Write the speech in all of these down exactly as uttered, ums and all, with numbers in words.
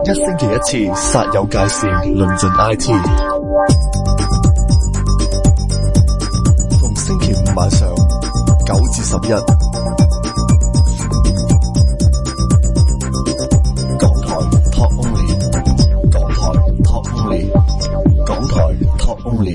一星期一次，煞有介事，論盡 I T。逢星期五晚上九至十一，港台 Talk Only， 港台 Talk Only， 港台 Talk Only。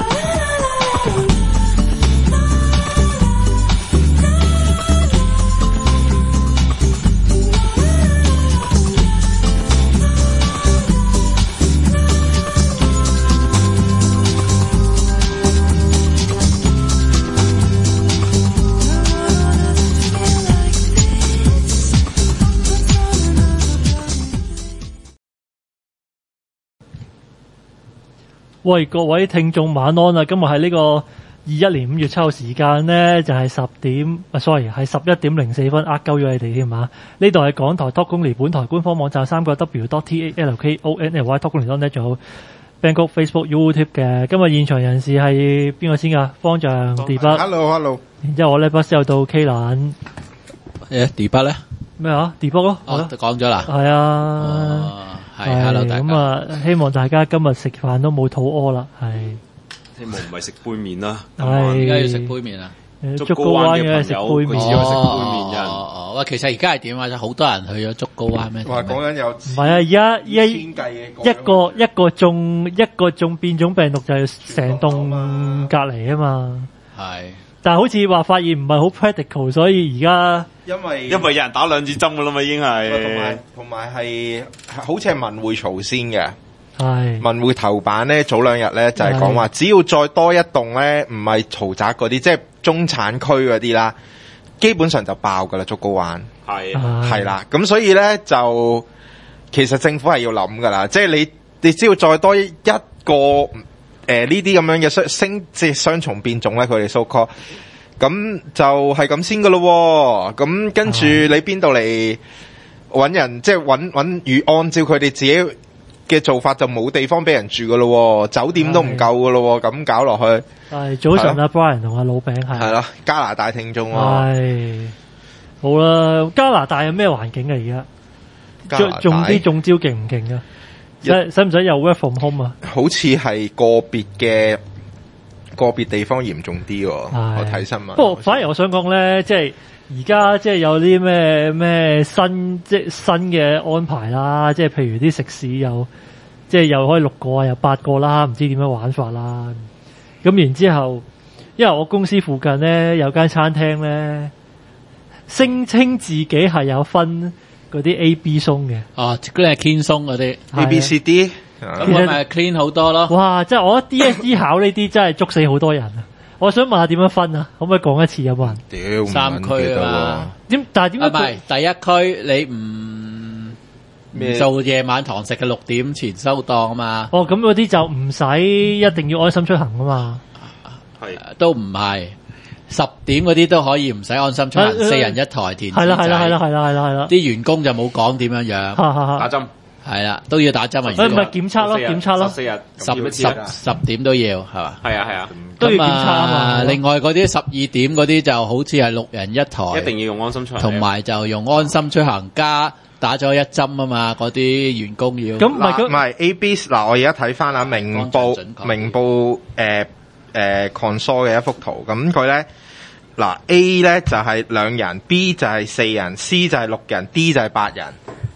喂，各位聽眾晚安啊！今日係呢個二一年五月七號時間呢，就係、是、十點，啊 sorry 係十一點零四分，呃鳩咗你哋添嘛？呢度係港台 Talk Only 本台官方網站三個 W dot T A L K O N L Y Talk Only dot net， 仲有 Bangkok Facebook YouTube 嘅。今日現場人士係邊個先㗎？方丈 D 筆 ，Hello Hello。 然之後我呢筆又到 K 蘭， 誒 D 筆咧咩啊 D 筆咯， 哦，講咗啦， 係啊。 係 hello 大家。 咁啊，希望大家今日食飯都冇肚屙啦，係。 希望唔係食杯麵啦。 係。而家要食杯麵啊？ 竹篙灣嘅食杯麵。 佢只有食杯麵人。 哦哦，喂，其實而家係點啊？好多人去咗竹篙灣咩？ 話講緊有。唔係啊，而家依一個一個中一個中變種病毒就係成棟隔離啊嘛。 係。但係好似話發現唔係好 practical， 所以而家因為因為有人打兩支針噶啦嘛，已經係同埋同埋係好似係文匯曹先嘅， 係文匯頭版咧早兩日咧就係講話，只要再多一棟咧唔係豪宅嗰啲，即係中產區嗰啲啦，基本上就爆噶啦，竹篙灣係係啦，咁所以咧就其實政府係要諗噶啦，即係你你只要再多一個。誒呢啲咁樣嘅雙星即係雙重變種咧，佢哋 so call， 咁就係咁先噶咯。咁跟住你邊度嚟揾人，即係揾揾與按照佢哋自己嘅做法，就冇地方俾人住噶咯，酒店都唔夠噶咯，咁搞落去。 係早晨啊 Brian 同阿老餅係。 係咯，加拿大聽眾喎。 係好啦，加拿大有咩環境啊？而家中啲中招勁唔勁啊？使使唔使有 work from home 啊？ 好似係個別嘅個別地方嚴重啲喎，我睇新聞。不過反而我想講咧，即係而家即係有啲咩咩新即係新嘅安排啦，即係譬如啲食肆又即係又可以六個啊，又八個啦，唔知點樣玩法啦。咁然之後，因為我公司附近咧有間餐廳咧，聲稱自己係有分。嗰啲 A B 鬆嘅， 哦，嗰啲係 clean 鬆嗰啲 A B C D， 咁佢咪 clean 好多咯。 哇！即係我覺得 D S E 考呢啲真係捉死好多人啊！我想問下點樣分啊？可唔可以講一次有冇人？ 屌， 三區啊嘛。 點？但係點解？ 唔係第一區你唔唔做夜晚堂食嘅六點前收檔啊嘛。 哦，咁嗰啲就唔使一定要安心出行啊嘛。 係都唔係。十點嗰啲都可以唔使安心出行，四人一台填。 係啦係啦係啦係啦係啦係啦。 啲員工就冇講點樣樣。 打針係啦，都要打針啊。 誒唔係檢測咯，檢測咯。 四日十十十點都要係嘛？ 係啊係啊， 都要檢測啊嘛。 另外嗰啲十二點嗰啲就好似係六人一台， 一定要用安心出行。 同埋就用安心出行加打咗一針啊嘛，嗰啲員工要。 咁唔係唔係 A B 嗱，我而家睇翻啊明報明報誒誒 console 嘅一幅圖，咁佢咧。嗱 A 咧就係、是、兩人 ，B 就係四人 ，C 就係六人 ，D 就係八人。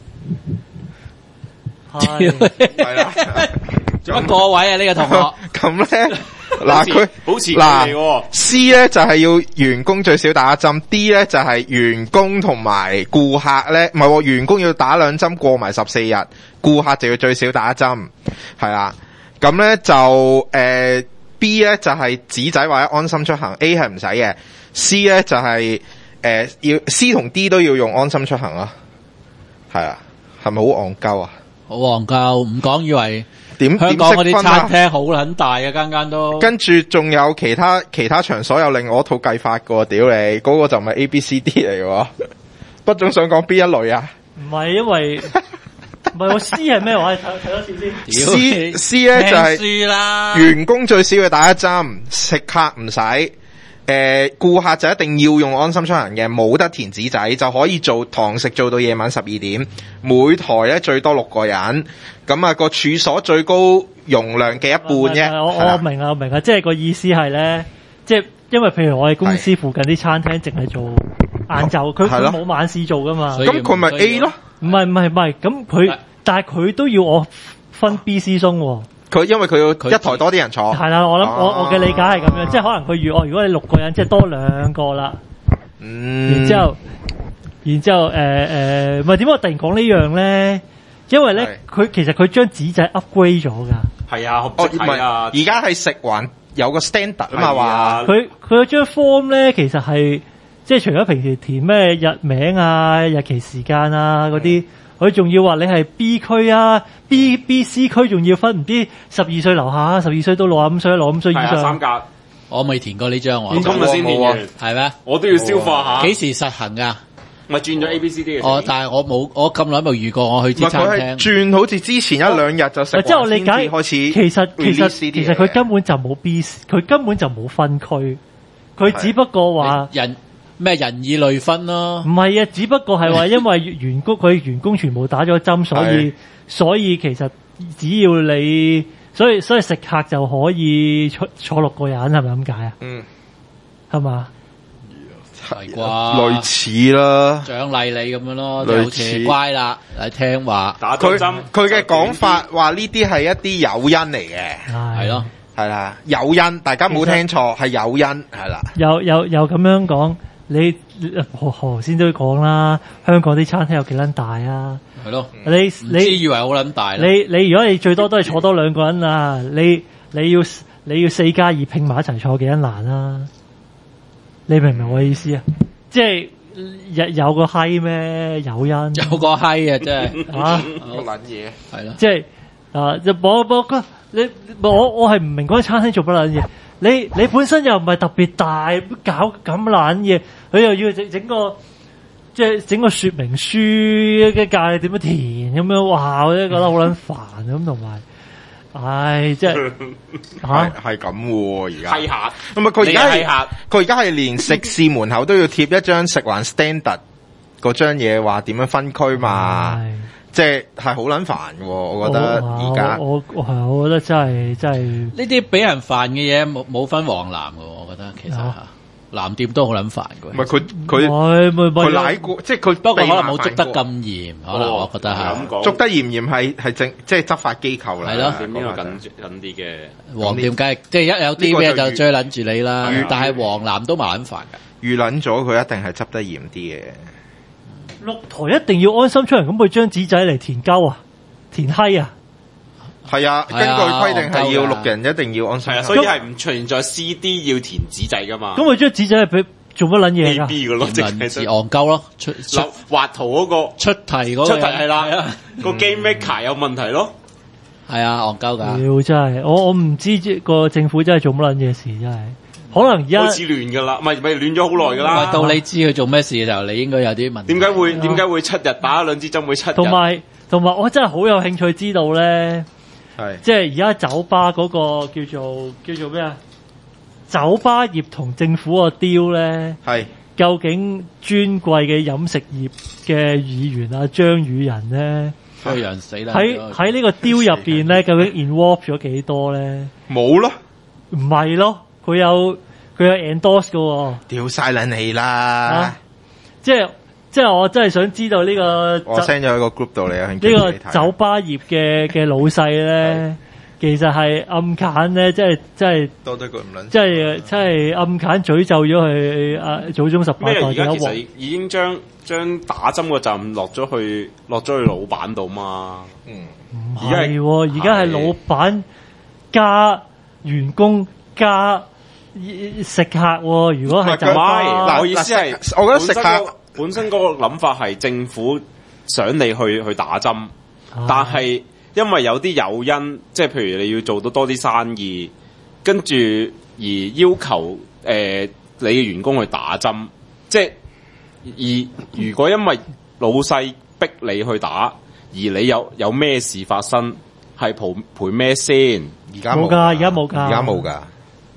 係啦， 做乜個位啊？呢、這個同學咁咧，嗱佢保持嗱 C 咧就係、是、要員工最少打一針 ，D 咧就係、是、員工同埋顧客咧，唔係喎，員工要打兩針過埋十四日，顧客就要最少打一針，係啦。咁咧就誒、呃、B 咧就係、是、紙仔或者安心出行 ，A 係唔使嘅。C 咧就係、是、誒、呃、要 C 同 D 都要用安心出行咯，係啊，係咪好戇鳩啊？ 好戇鳩，唔講以為點香港嗰啲餐廳好撚大嘅，間間都。跟住仲有其他其他場所有另外一套計法嘅，屌你，嗰、那個就唔係 A B C D 嚟嘅。不總想講邊一類啊？ 唔係因為唔係我 C 係咩話？睇睇多次先。 C C 咧就係、是、員工最少要打一針，食客唔使。 誒顧客就一定要用安心出行嘅，冇得填紙仔，就可以做堂食做到夜晚十二點，每台咧最多六個人，咁啊個處所最高容量嘅一半啫。 我我明啊，我明啊，即係個意思係咧，即係因為譬如我哋公司附近啲餐廳淨係做晏晝，佢佢冇晚市做噶嘛， 咁佢咪 A 咯？ 唔係唔係唔係，咁佢但係佢都要我分 B、C 鬆喎。 佢因為佢要一台多啲人坐。 係啦，我諗我我嘅理解係咁樣，即係可能佢預我如果你六個人，即係多兩個啦。 嗯。然之後，然之後誒誒，唔係點解我突然講呢樣咧？因為咧，佢其實佢將紙仔 upgrade 咗㗎。 係啊， 哦， 係啊， 而家係食環有個 standard 啊嘛話。 佢佢嗰張 form 咧，其實係即係除咗平時填咩日名啊、日期時間啊嗰啲。佢仲要話你係 B 區啊 ，B B C 區仲要分唔知十二歲樓下，十二歲到六十五歲，六十五歲以上。 三格， 我未填過呢張喎。 今日先填完， 係咩？ 我都要消化下。 幾時實行㗎？ 咪轉咗 A B C D 嘅。 哦，但係我冇，我咁耐冇遇過，我去啲餐廳。 轉好似之前一兩日就食。 即係我理解開始。 其實其實其實佢根本就冇 B， 佢根本就冇分區，佢只不過話人。咩人以類分咯？ 唔係啊，只不過係話因為員工佢員工全部打咗針，所以所以其實只要你，所以所以食客就可以坐坐六個人，係咪咁解啊？ 嗯， 係嘛？ 係啩？ 類似啦， 獎勵你咁樣咯，就好似乖啦，嚟聽話。 打針佢嘅講法話呢啲係一啲誘因嚟嘅， 係咯， 係啦，誘因，大家冇聽錯，係誘因，係啦。 又又又咁樣講。你何何先都講啦，香港啲餐廳有幾撚大啊？ 係咯， 你你以為好撚大？ 你你如果你最多都係坐多兩個人啊，你你要你要四加二拼埋一齊坐幾撚難啊？你明唔明我嘅意思啊？即係有有個閪咩誘因？ 有個閪啊，真係啊個撚嘢係咯， 即係啊！就我我你我我係唔明嗰啲餐廳做乜撚嘢？你你本身又唔係特別大，搞咁撚嘢，佢又要整整個即係整個說明書嘅教你點樣填咁樣，哇！我真係覺得好撚煩咁，同埋，唉，即係嚇係咁喎，而家批下， 唔係佢而家批下， 佢而家係連食肆門口都要貼一張食環 standard 嗰張嘢，話點樣分區嘛。即係係好撚煩嘅，我覺得而家我我係我覺得真係真係呢啲俾人煩嘅嘢冇冇分黃藍嘅，我覺得其實嚇藍店都好撚煩嘅。 唔係佢佢佢奶過，即係佢不過可能冇捉得咁嚴，可能我覺得係捉得嚴嚴係係正即係執法機構啦。 係咯， 點樣緊緊啲嘅黃店梗係即係一有啲咩就追撚住你啦。但係黃藍都麻撚煩㗎， 預撚咗佢一定係執得嚴啲嘅。 六台一定要安心出行，咁佢張紙仔嚟填鳩啊，填閪啊， 係啊，根據規定係要六人一定要安心。 係啊，所以係唔存在 C D 要填紙仔噶嘛。 咁佢張紙仔係俾做乜撚嘢㗎 ？A B 嘅咯，即係戇鳩咯，出出畫圖嗰個出題嗰個出題係啦，個 game maker 有問題咯。 係啊，戇鳩㗎。 屌真係，我我唔知個政府真係做乜撚嘢事，真係。可能而家開始亂噶啦，唔係唔係亂咗好耐噶啦。 到你知佢做咩事嘅時候，你應該有啲問題。 點解會點解會七日打兩支針會七日？ 同埋同埋，我真係好有興趣知道咧，係即係而家酒吧嗰個叫做叫做咩啊？酒吧業同政府個 deal 咧，係究竟尊貴嘅飲食業嘅議員啊張宇人咧， 張宇人死啦！ 喺喺呢個 deal 入邊咧，究竟 involve 咗幾多咧？ 冇咯， 唔係咯。佢有佢有 endorse 嘅喎， 掉晒撚氣啦！ 啊、即係即係我真係想知道呢、呢個， 我 send 咗喺個 group 度你有興趣呢個酒吧業嘅嘅老細咧，其實係暗揀咧，即係即係多得佢唔撚， 即係即係暗揀詛咒咗佢啊祖宗十八代嘅一鑊。 其實已經將將打針個站落咗去落咗去老闆度嘛。 嗯， 唔係喎，而家係老闆加員工加。食客喎，如果係就嗱，我意思係， 我覺得食客本身嗰個諗法係政府想你去去打針，啊、但係因為有啲誘因，即係譬如你要做到多啲生意，跟住而要求誒、呃、你嘅員工去打針，即係而如果因為老細逼你去打，而你有有咩事發生，係賠賠咩先？ 而家冇㗎，而家冇㗎， 而家冇㗎。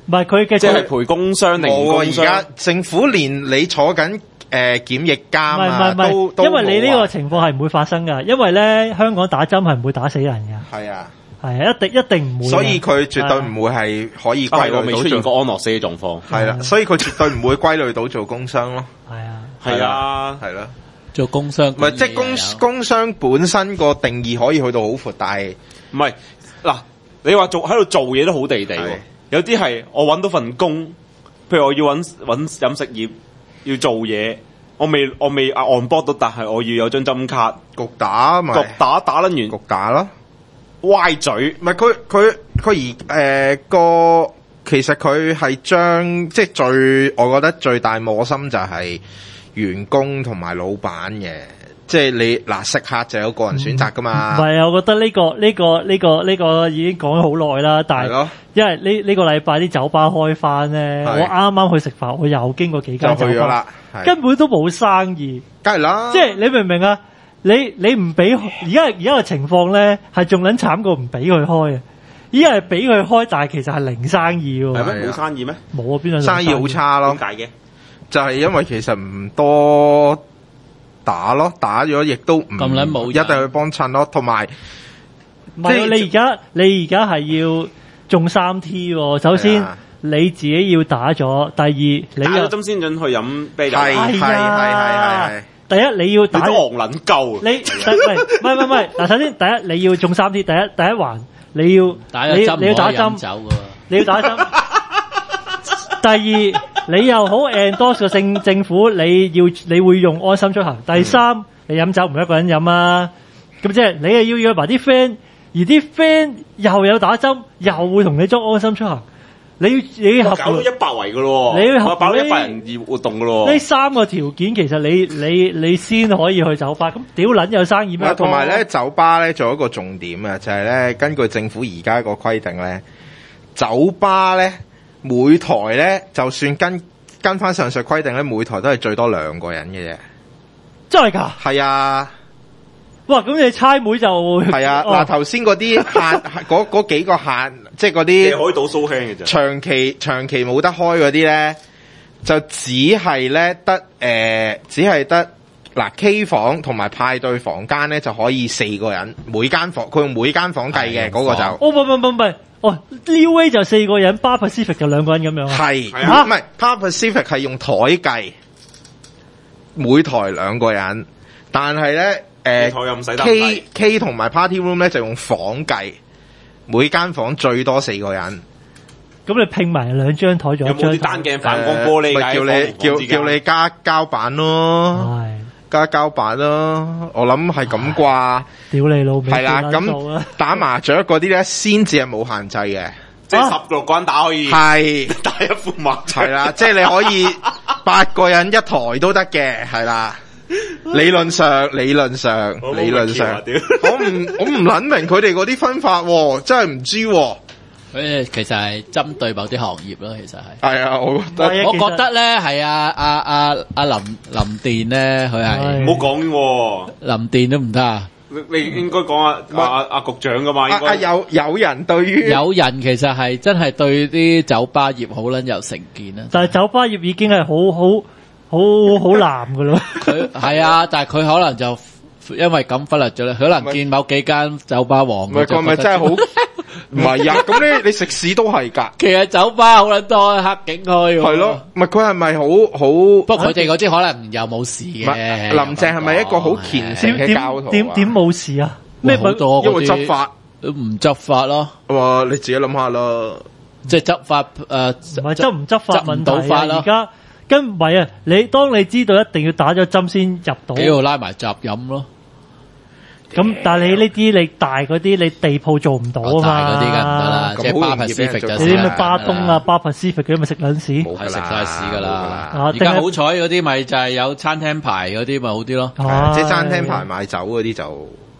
唔係佢嘅， 即係賠工傷定唔冇啊！ 工而家傷？ 政府連你坐緊誒檢疫監唔係唔啊， 係唔係， 都都因為你呢冇啊個情況係唔會發生㗎，因為咧香港打針係唔會打死人㗎， 係啊， 係啊，一定一定唔會㗎。 所以佢絕對唔會係可以歸係我未出現類到做過安樂死嘅狀況。 係啦，所以佢絕對唔會歸類到做工傷咯， 係啊， 係啊， 係啦， 做工商唔係即係工工傷本身個定義可以去到好闊，但係唔係嗱，你話做喺度做嘢都好地地喎係， 有啲係我揾到份工，譬如我要揾揾飲食業要做嘢，我未我未啊 on board 到，但係我要有張針卡， 焗打咪焗打打撚完焗打咯。 歪嘴， 唔係佢佢佢而誒個，其實佢係將即係最，我覺得最大磨心就係員工同埋老闆嘅，即係你嗱食客就有個人選擇噶唔嘛， 係啊，我覺得呢個呢個呢個呢個已經講咗好耐啦，但係係咯， 因為呢呢個禮拜啲酒吧開翻咧， 係我啱啱去食飯，我又經過幾就間酒吧去咗啦，，係根本都冇生意。 梗係啦， 即係你明唔明啊？你你唔俾而家而家嘅情況咧，係仲撚慘過唔俾佢開啊！依家係俾佢開，但係其實係零生意喎。 係咩係啊冇生意咩？ 冇啊，邊度生意好差咯點，解嘅？ 就係因為其實唔多打咯，打咗亦都唔咁撚冇人一定去幫襯咯，同埋唔係啊即係你而家你而家係要中三 T 喎。首先係啊你自己要打咗，第二你又打咗針先準去飲啤酒， 係係係係啊係係。 第一你要打你都戇撚鳩。 你第唔係唔係唔係嗱，首先第一你要中三 T，第一第一環你要打咗針你你要打唔可以飲針， 酒㗎喎。 你要打針。第二，你又好 endorse 個政政府，你要你會用安心出行。第三，你飲酒唔一個人飲啊，咁即係你又要約埋啲 friend，而啲 friend 又有打針，又會同你裝安心出行。你要你要合乎搞到一百圍噶咯， 你要合我搞到呢一百人要活動噶咯呢。三個條件，其實你你你先可以去酒吧。咁屌撚有生意咩？ 同埋咧，酒吧咧仲有一個重點啊，就係咧，根據政府而家個規定咧，酒吧咧每台咧，就算跟跟翻上述規定咧，每台都係最多兩個人嘅啫。 真係㗎？ 係啊， 哇！咁你差妹就係啊。 哦嗱，頭先嗰啲限嗰嗰幾個限，即係嗰你啲可以賭 so 輕嘅啫。 長期長期冇得開嗰啲咧，就只係咧得誒，只係得嗱 K 房同埋派對房間咧就可以四個人，每間房佢用每間房計嘅嗰個就。 哦，唔唔唔唔唔，哦 New A 就四個人，Bar Pacific 就兩個人咁樣啊。 係， 係啊唔係 Par Pacific 係用台計，每台兩個人，但係咧你台又唔使誒擔 K 低 K 同埋 Party Room 咧就用房計，每間房最多四個人。 咁你拼埋兩張台，仲有冇啲一張台。 單鏡反光玻璃㗎？ 咪叫你叫叫你加膠板咯， 係， 加膠板咯，我諗係咁啩。 屌你老味！ 係啦， 算撚數啦咁打麻雀嗰啲咧先至係冇限制嘅， 即係十六個人打可以係打一副麻雀。 係啦，即係你可以八個人一台都得嘅，係啦。理論上，理論上， 我冇理論上咁巧啊，屌我唔我唔撚明佢哋嗰啲分法喎，真係唔知喎。 佢其實係針對某啲行業咯，其實係。 係啊，我覺得係啊我覺得咧係啊啊啊啊林林電咧，佢係係唔好講喎， 林電都唔得啊！ 你你應該講阿阿阿局長噶嘛？應啊啊該有有人對於有人其實係真係對啲酒吧業好撚有成見啊！ 但係酒吧業已經係好好好好藍噶咯。 佢係啊，但係佢可能就因為咁忽略咗咧，佢可能見某幾間酒吧王， 唔係佢咪真係好唔係啊？咁你你食屎都係㗎， 其實酒吧好撚多黑警開喎。 係咯？唔係佢係咪好好？ 不過佢哋嗰啲可能又冇事唔嘅。 係林鄭係咪一個好虔誠點嘅教徒啊點點點冇事啊？咩咩好多因為嗰啲執法， 都唔執法咯， 哇！你自己諗下啦。 即係執法誒， 唔係執唔執法執唔到問題啊！ 法咯而家跟唔係啊！你當你知道一定要打咗針先入到， 幾度拉埋閘飲咯。 咁但係你呢啲你大嗰啲你地鋪做唔到啊嘛， 大嗰啲梗唔得啦， 咁即係巴好容易俾人 Pacific 做你啲咩就死啦巴東啊、巴 Pacific 嗰啲咪食撚屎， 冇㗎啦係食晒屎噶啦。 啊而定係家好彩嗰啲咪就係有餐廳牌嗰啲咪好啲咯。 係啊即係餐廳牌賣酒嗰啲就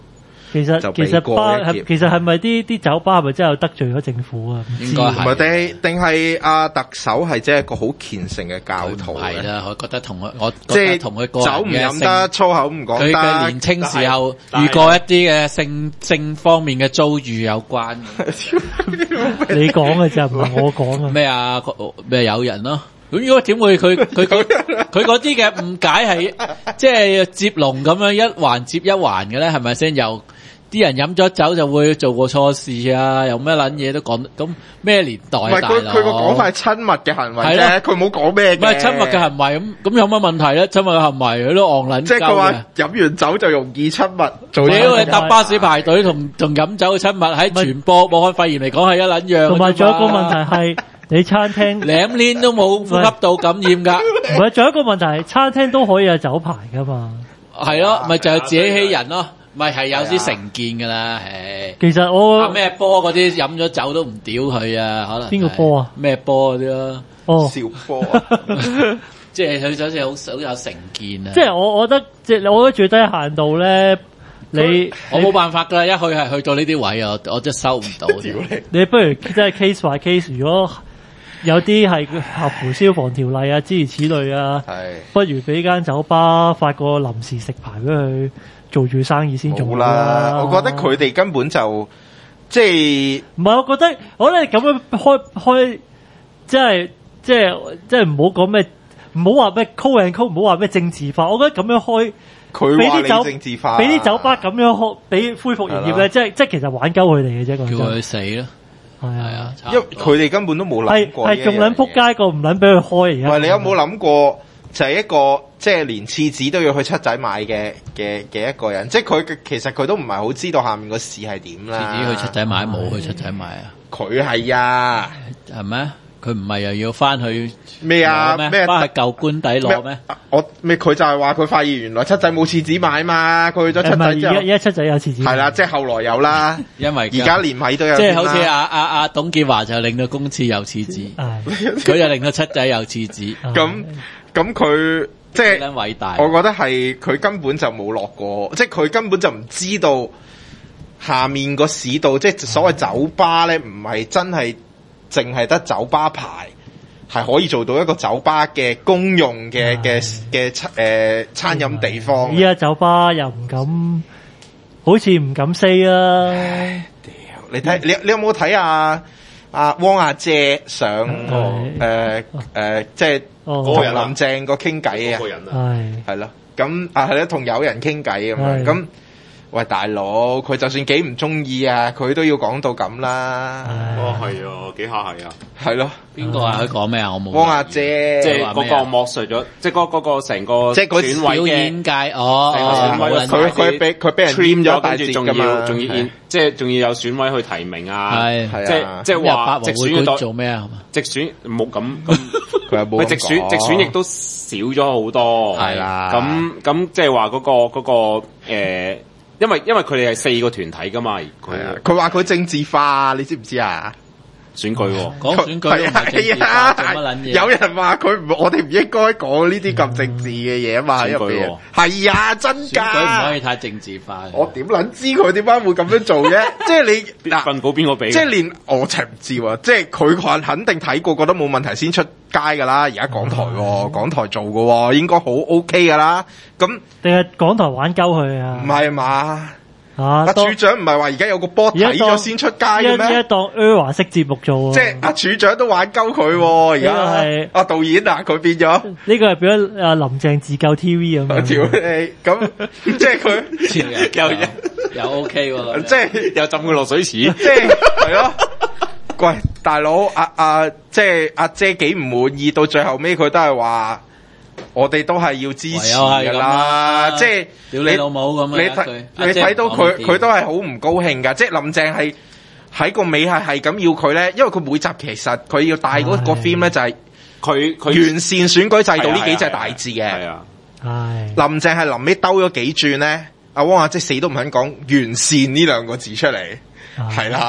其實就其實避過巴一劫係其實係咪啲啲酒吧係咪真係有得罪咗政府啊？唔知應該係唔係定定係阿特首係即係一個好虔誠嘅教徒咧？ 係啦，我覺得同佢，我即係覺得同佢個人酒唔嘅性飲得，粗口唔講佢嘅得年。青時候但係遇過一啲嘅性性方面嘅遭遇有關嘅。 你講嘅啫，唔係我講啊。 咩啊？咩有人咯？咁如果點會佢佢佢佢嗰啲嘅誤解係即係接龍咁樣一環接一環嘅咧？係咪先？又啲人飲咗酒就會做過錯事啊？又咩撚嘢都講咁咩年代啊？ 唔係大佬佢佢個講法係親密嘅行為係啫，佢冇講咩嘅。 唔係親密嘅行為咁咁有乜問題咧？親密嘅行為佢都戇撚即係佢話鳩嘅。 飲完酒就容易親密，做屌啲你搭巴士排隊同同飲酒嘅親密喺傳播武漢肺炎嚟講係一撚樣嘅啫嘛。 同埋仲有一個問題係，你餐廳兩年都冇呼吸道感染㗎， 唔係仲有一個問題係，餐廳都可以有酒牌噶嘛。 係咯，咪就係自己欺人咯，咪係有啲成見㗎啦，唉。 其實啊我咩波嗰啲飲咗酒都唔屌佢啊，可能邊個波啊？ 咩波嗰啲咯， 哦， 小波啊。 即係佢好似好好有成見啊。 即係我我覺得即係我覺得最低限度咧，你我冇辦法㗎，一去係去到呢啲位啊，我我真係收唔到。 屌你！ 你不如即係 case by case，如果有啲係合乎消防條例啊，諸如此類啊， 係不如俾間酒吧發個臨時食牌俾佢做住生意先做冇啦，我覺得佢哋根本就即係唔係，我覺得我覺得咁樣開開，即係即係即係唔好講咩，唔好話咩 call and call，唔好話咩政治化。我覺得咁樣開， 佢話你俾啲酒政治化， 俾啲酒吧咁樣開，俾恢復營業咧，即係即係其實玩鳩佢哋嘅啫。講真， 叫佢死啦， 係係啊啊，， 因為佢哋根本都冇諗係過呢一樣嘢。 係仲撚撲街過唔撚俾佢開而家。 喂，你有冇諗過就係一個即係連廁紙都要去七仔買嘅嘅嘅一個人？即係佢其實佢都唔係好知道下面個市係點自啦。 己去七仔買冇去七仔買啊？ 佢係啊係咩？佢唔係又要翻去咩啊攞咩？ 咩翻去舊官底攞咩？ 啊我咩佢就係話佢發現原來七仔冇廁紙買嘛，佢去咗誒唔係七仔之後而家而家七仔有廁紙。 係啦，即係後來有啦， 因為而家連米都有即係添啦。 好似阿阿阿董建華就令到公廁有廁紙， 係佢就令到七仔有廁紙， 咁咁佢即係幾撚偉大。 我覺得係佢根本就冇落過，即係佢根本就唔知道下面個市道，即係所謂酒吧咧，唔係真係淨係得酒吧牌，係可以做到一個酒吧嘅公用嘅嘅嘅餐誒餐飲地方。 依家酒吧又唔敢，好似唔敢 say 啦。 你睇你你有冇睇啊？阿汪阿姐上係誒誒，即係哦同林鄭個傾偈啊嗰個，人啊， 係係咯，咁啊係咯，同友人傾偈咁樣， 係咁喂大佬，佢就算幾唔中意啊，佢都要講到咁啦， 哦係啊，幾下係啊， 係咯， 邊個啊？佢講咩啊？我冇。 汪阿姐， 即係嗰個話咩啊剝削咗，即係嗰嗰個成個即係嗰選委嘅表演界哦， 成個哦選委嘅冇撚佢佢俾佢俾人 trim 咗， 閹咗大跟住仲截㗎嘛要仲要係 in- 即係仲要有選委去提名啊， 係係即啊係即係咁入話直八和會館選嘅代做咩啊？ 直選冇咁咁。 佢又冇咁喂，直選講直選亦都少咗好多， 係啦咁咁即係話嗰個嗰、個誒、呃因為因為佢哋係四個團體噶嘛，佢係啊，佢話佢政治化，你知唔知啊？ 選舉喎。 講選舉都唔係政治係啊化，做乜撚嘢？ 有人話佢唔，我哋唔應該講呢啲咁政治嘅嘢啊嘛喺入邊選舉喎。 係啊，真選舉唔可㗎。 以太政治化嘅。 我點撚知佢點解會咁樣做啫？即係你嗱， 份稿邊個俾嘅？ 即係連我真係唔知喎。即係佢話肯定睇過，覺得冇問題先出街㗎啦。而家港台喎，港台做嘅喎，應該好 OK 㗎啦。咁定係港台玩鳩佢啊？ 唔係嘛？ 嚇， 阿當處長唔係話而家有個波睇而家當咗先出街嘅依家依家咩？ 當 ERROR 式節目做喎。 即係阿處長都玩鳩佢喎，而呢個係家阿導演啊，佢變咗。 呢個係變咗阿林鄭自救 T V 咁我屌樣。 你，咁即係佢， 又又又 OK 喎， 即係又浸佢落水池， 即係係咯。喂，大佬，阿阿即係阿姐幾唔滿意，到最後尾佢都係話，我哋都係要支持㗎啦。即係屌你老母咁你啊！ 睇你睇到佢佢都係好唔高興㗎。即係林鄭係喺個尾係係咁要佢咧，因為佢每集其實佢要帶嗰個 theme 咧就係佢佢完善選舉制度呢幾隻大字嘅。 係啊， 係林鄭係臨尾兜咗幾轉咧，阿汪阿姐死都唔肯講完善呢兩個字出嚟，係啦。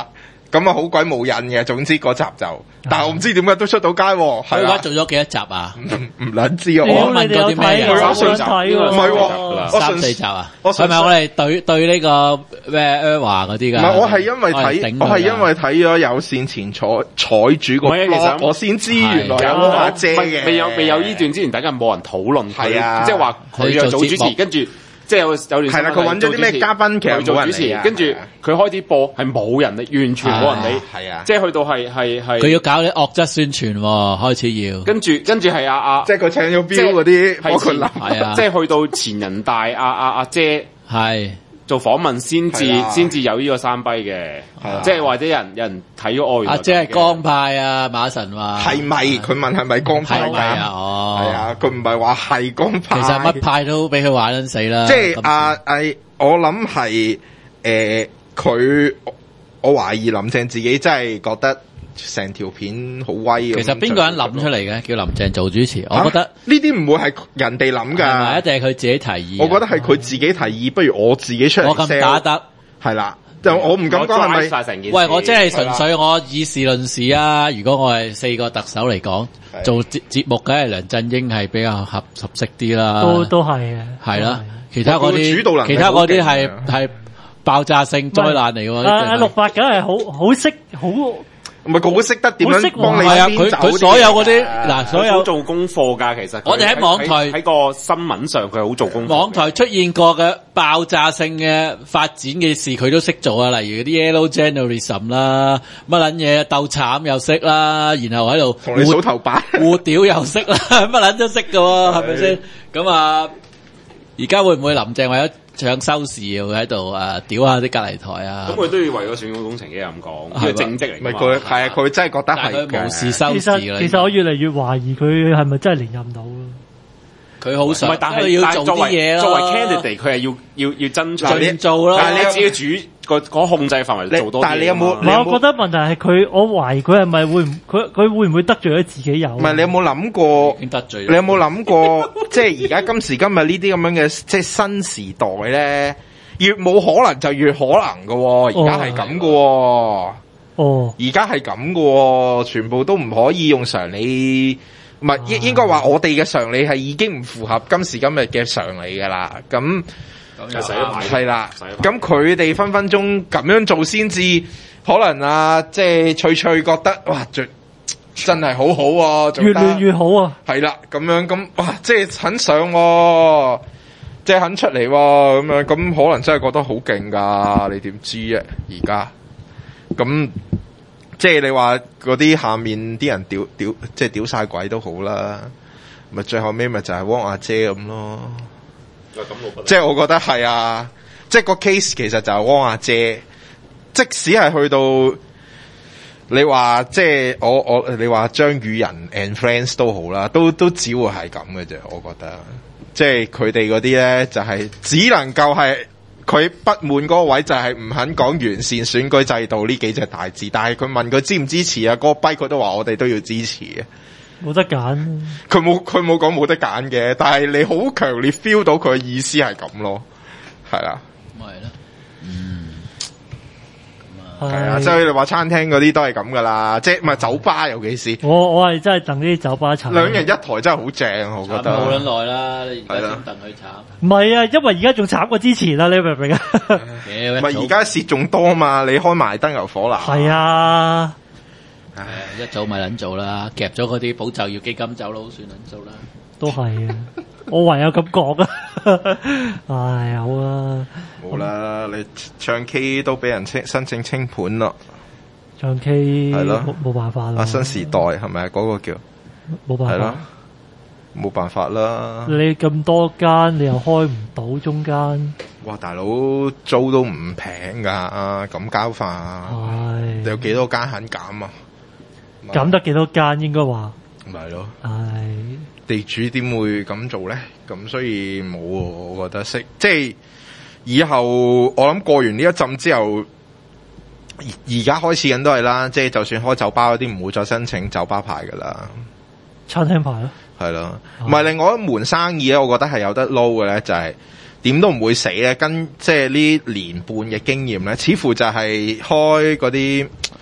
咁啊好鬼冇癮嘅。總之嗰集就，但係我唔知點解都出到街喎。 佢而家係啦， 做咗幾多集啊？ 唔唔撚知啊！ 屌我你哋有睇我啊？我想我睇喎， 唔係喎我三順四集啊？ 我順係咪我哋對對呢個咩 Erwa 嗰啲㗎？ 唔係，我係因為我係頂睇， 佢㗎我係因為睇咗有線前彩彩主個唔係啊其 blog， 實我先知原來係有汪阿姐嘅。 未有未有呢段之前，大家冇人討論佢， 係啊即係話佢又做主持，跟住即係有有段係啦佢揾咗啲咩嘉賓其實佢做冇人主持理啊， 跟住係啊佢開啲播係冇人理，完全冇人理， 係啊， 即係去到係係係佢要搞啲惡質宣傳喎，開始要。 跟住跟住係阿阿即係佢請咗標嗰啲， 係我佢諗係啊即係去到前人大阿阿阿姐係做訪問先至係啊先至有呢個山跛嘅係啊， 即係或者有人有人睇咗我原來阿姐係咁嘅江派啊，馬神話係咪？佢問係咪光派係咪啊？ 㗎？ 哦， 係啊，佢唔係話係光其派。 實乜派都俾佢玩撚死啦。 即係今次啊誒，我諗係誒佢，我懷疑林鄭自己真係覺得成條片好威咁。 其實邊個人諗出嚟嘅？叫林鄭做主持，我啊覺得呢啲唔會係人哋諗係咪一㗎。 定係佢自己提議啊？ 我覺得係佢自己提議，不如我自己出嚟我咁 sell 打得。 係啦，就我唔敢講係咪。 晒成件事？ 喂，我真係純粹我以事論事啊！如果我係四個特首嚟講， 係做節節目，梗係梁振英係比較合合適啲啦。 都都係嘅， 係啦，其他嗰佢主導能啲， 力其他嗰啲好勁係啊係爆炸性災難嚟喎。 阿阿六八梗係好好識好唔係個個識得點好識樣幫你係啊， 邊走佢佢所有嗰啲啊嗱，所所有有做功課㗎，其實佢我哋喺網台喺喺個新聞上佢好做功課嘅。 網台出現過嘅爆炸性嘅發展嘅事，佢都識做啊！例如啲 Yellow Journalism 啦，乜撚嘢鬥慘又識啦，然後喺度同你數頭版。 互屌又識啦，乜撚都識㗎喎，係咪先？咁啊，而家會唔會林鄭為咗搶收視，又喺度誒屌下啲隔離台啊咁？佢都要為咗選舉工程嘅咁講，呢個正職嚟唔係㗎嘛。 佢係啊，佢真係覺得但係係佢無視嘅。 其收視啦。 實其實我越嚟越懷疑佢係咪真係連任到咯？ 唔佢好想係，，但因為係要做啲但係作為嘢咯。 作為 candidate，佢係要要要爭取， 嗱你盡做咯。 但係你自己主個嗰控制範圍你做多啲但係你有冇啊嘛唔係，我覺得問題係佢，我懷疑佢係咪會唔佢佢會唔會得罪咗自己友？ 唔係你有冇諗過已？經得罪咗。 你有冇諗過？即係而家今時今日呢啲咁樣嘅即係新時代咧，越冇可能就越可能噶。而家係咁噶， 哦， 而家係咁噶，全部都唔可以用常理。唔係應應該話我哋嘅常理係已經唔符合今時今日嘅常理噶啦。咁咁就使咗牌係啦使咗，牌咁佢哋分分鐘咁樣做先至可能啊，即係翠翠覺得哇，最真係好好喎，做得越亂越好啊！ 係啦，咁樣咁哇，即係肯上喎，即係肯出嚟喎，咁樣咁可能真係覺得好勁㗎，你點知啫？而家咁即係你話嗰啲下面啲人屌屌，即係屌晒鬼都好啦，咪最後尾咪就係汪阿姐咁咯。即係我覺得係啊，即係個 case 其實就係汪阿姐，即使係去到你話即係我我你話張宇人 and friends 都好啦，都都只會係咁嘅啫。我覺得即係佢哋嗰啲咧就係、是、只能夠係佢不滿嗰個位就係唔肯講完善選舉制度呢幾隻大字，但係佢問佢支唔支持啊？嗰、那個跛佢都話我哋都要支持嘅。 冇得揀， 佢冇佢冇講冇得揀嘅，但係你好強烈 feel 到佢嘅意思係咁咯，係啦， 咪係咯。嗯， 係啊，即係你話餐廳嗰啲都係咁噶啦，即係唔係酒吧尤其是我我係真係等呢啲酒吧炒。 兩人一台真係好正，我覺慘冇撚得。 耐啦，你而家係啦先戥佢慘。 唔係啊，因為而家仲慘過之前啦，你明唔明啊？ 屌唔係而家蝕仲多嘛？你開埋燈油火蠟。 係啊， 誒一早咪撚做啦，夾咗嗰啲保就業基金走佬算撚數啦。 都係啊，我唯有咁講啊。唉，好啊， 冇啦，你唱 K 都俾人清申請清盤咯。 唱 K 係咯冇冇辦法啦。 啊，新時代係咪嗰個叫？ 冇辦係咯法。， 冇辦法啦。 你咁多間，你又開唔到中間， 哇，大佬租都唔平㗎，咁交法。 唉， 你有幾多間肯減啊？ 減得幾多間應該話， 咪係咯。 唉， 地主點會咁做咧？咁所以冇喎，我覺得識即係以後我諗過完呢一陣之後，而而家開始緊都係啦，即係就算開酒吧嗰啲唔會再申請酒吧牌噶啦， 餐廳牌咯， 係咯。唔係另外一門生意咧，我覺得係有得撈嘅咧，就係點都唔會死咧。跟即係呢年半嘅經驗咧，似乎就係開嗰啲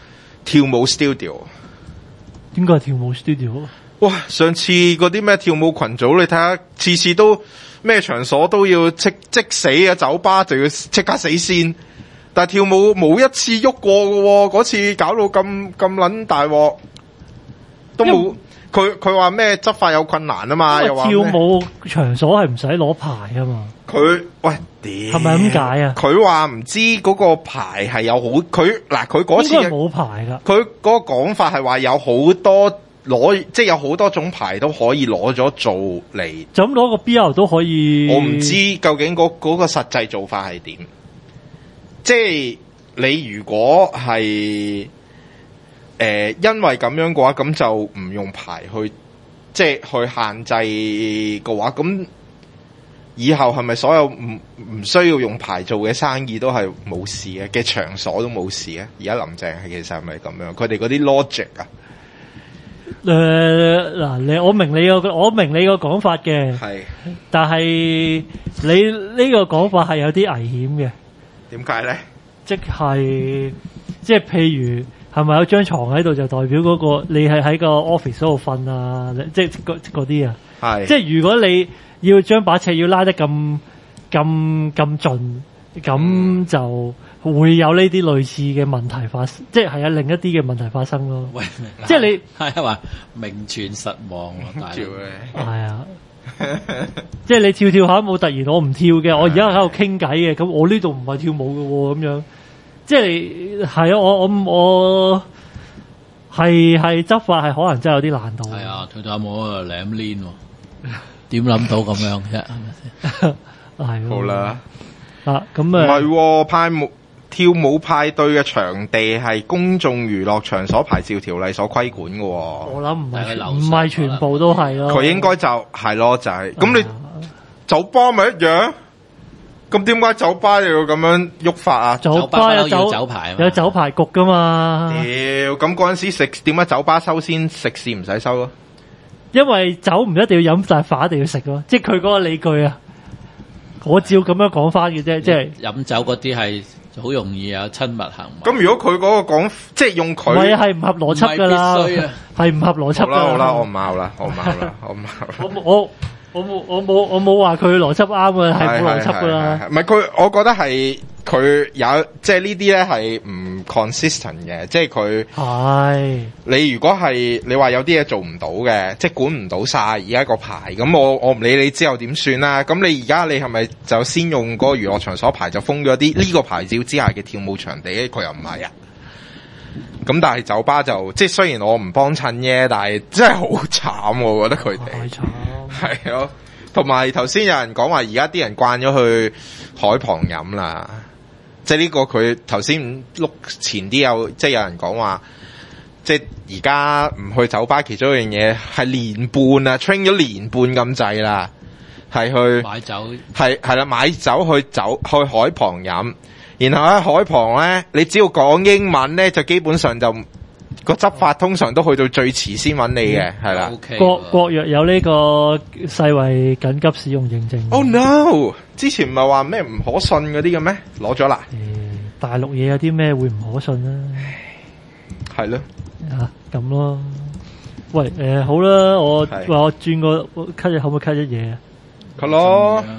跳舞 studio。 點解係跳舞 studio？ 哇！上次嗰啲咩跳舞群組，你睇下，次次都咩場所都要即即死啊，酒吧就要即刻死先。但係跳舞冇一次喐過嘅喎，嗰次搞到咁咁撚大鑊，都冇。佢佢話咩執法有困難啊嘛，又話跳舞場所係唔使攞牌啊嘛。 佢喂屌係咪咁解啊？ 佢話唔知嗰個牌係有好，佢嗱佢嗰次應該冇牌㗎。 佢嗰個講法係話有好多攞，即係有好多種牌都可以攞咗做嚟。 就咁攞個 B L 都可以。 我唔知究竟嗰嗰個實際做法係點。即係你如果係誒、呃、因為咁樣嘅話，咁就唔用牌去即係去限制嘅話，咁以後係咪所有唔唔需要用牌做嘅生意都係冇事嘅嘅場所都冇事嘅？而家林鄭係其實係咪咁樣？佢哋嗰啲 logic 啊？ 誒嗱、呃，你我明你個我明你個講法嘅， 係， 但係你呢個講法係有啲危險嘅。 點解咧？ 即係即係譬如係咪有張床喺度就代表嗰、嗰個你係喺個 office 度瞓啊？即係嗰嗰啲啊？ 係。 即係如果你要將把尺要拉得咁咁咁盡，咁就會有呢啲類似嘅問題發生，即係係有另一啲嘅問題發生咯。 喂， 即係你係話名存實亡喎，大佬。 係啊。即係你跳跳下冇突然我唔跳嘅，我而家喺度傾偈嘅，咁我呢度唔係跳舞嘅喎，咁樣即係係啊，我我我係係執法係可能真係有啲難度。 係啊，跳跳舞啊，舐攣喎，點諗到咁樣啫？係咪先？ 係好啦， 啊咁唔啊， 係喎，派舞跳舞派對嘅場地係公眾娛樂場所牌照條例所規管嘅喎。 我諗唔係係樓唔係全部都係咯。 佢應該就係咯，就係咁。 啊你酒吧咪一樣？咁點解酒吧又要咁樣喐法啊？ 酒吧有酒酒吧有酒牌啊嘛有酒牌局噶嘛？ 屌，咁嗰陣時食點解酒吧收先，食肆唔使收咯？ 因為酒唔一定要飲，但係飯一定要食咯，即係佢嗰個理據啊。我照咁樣講翻嘅啫，即係飲酒嗰啲係好容易有親密行為。 咁如果佢嗰個講，即係用唔係佢， 係唔合邏輯㗎啦唔係必須啊， 係唔合邏輯㗎好啦好啦，我唔拗啦，我唔拗啦，我唔拗啦。 我冇我我冇我冇我冇話佢邏輯啱啊，係冇邏輯㗎啦。 唔係佢，我覺得係佢有即係呢啲咧係唔 consistent 嘅，即係佢係你如果係你話有啲嘢做唔到嘅，即係管唔到晒而家個牌，咁我我唔理你之後點算啦。咁你而家你係咪就先用嗰個娛樂場所牌就封咗啲呢個牌照之下嘅跳舞場地咧？佢又唔係啊。咁但係酒吧就即係雖然我唔幫襯啫，但係真係好慘，我覺得佢哋太慘。 係咯。同埋頭先有人講話，而家啲人慣咗去海旁飲啦，即係呢個佢頭先碌前啲有即係有人講話，即係而家唔去酒吧，其中一樣嘢係年半啊 train 咗年半咁滯啦，係去買酒係係啦，買酒去酒去海旁飲，然後喺海旁咧，你只要講英文咧，就基本上就個執法通常都去到最遲先揾你嘅，係啦。 OK 國國藥有呢個世衛緊急使用認證。 Oh no！之前唔係話咩唔可信嗰啲嘅咩？攞咗啦， 誒大陸嘢有啲咩會唔可信啊？ 係咯。 啊咁咯。喂誒好啦，我係話我轉個 cut 可唔可以 cut 一嘢啊？ 係咯。